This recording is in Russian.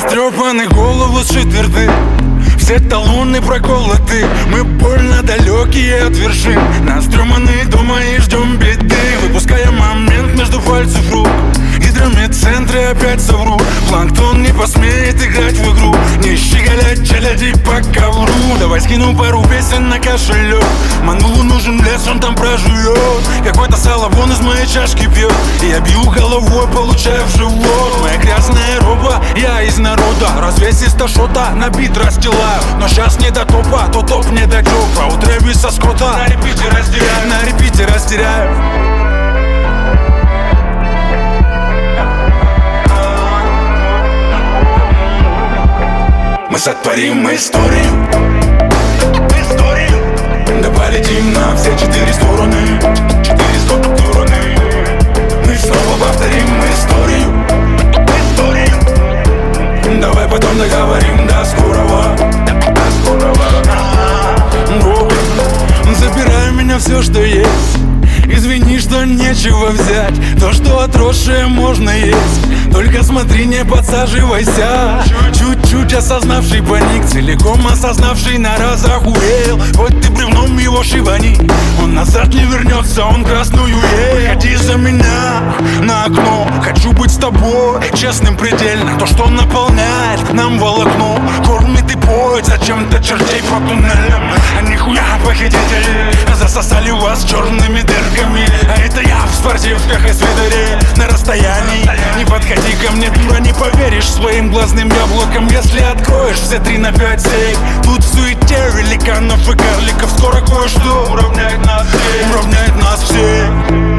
Растрепаны головы сшиты рты, все талоны проколоты. Мы больно далекие от вершин, настрёманы дома и ждем беды. Выпуская момент между пальцев рук, гидромедцентры опять соврут. Планктон не посмеет играть в игру, не щеголять челяди по ковру. Давай скину пару песен на кошелек, Манулу нужен лес, он там проживет. Какой-то салабон из моей чашки пьет, и я бью головой, получаю в живот. Моя грязная роба, я из народа, развесисто шота на бит расстилаю. Но сейчас не до топа, то топ не до джопа. У Трэвиса Скотта на репите растеряю, на репите растеряю. Мы сотворим историю, да полетим на все 4 стороны, 4 стороны. Мы снова повторим историю. Давай потом договорим, до скорого, до скорого. Забирай у меня все, что есть. Извини, что нечего взять, то, что отросшее можно есть. Только смотри, не подсаживайся. Чуть-чуть осознавший паник, целиком осознавший на раз охуел. Хоть ты бревном его шибани, он назад не вернется, он красную ел. Выходи за меня на окно, хочу быть с тобой честным предельно. То, что наполняет нам волокно, кормит и поет зачем-то чертей по туннелям. А нихуя похитители засосали вас черными дырками. А это я в спортивках и свитере на расстоянии. Не подходи ко мне, дура, не поверишь своим глазным яблокам, если откроешь все 3 на 5 сейф. Тут в суете великанов и карликов скоро кое-что уравняет нас всех.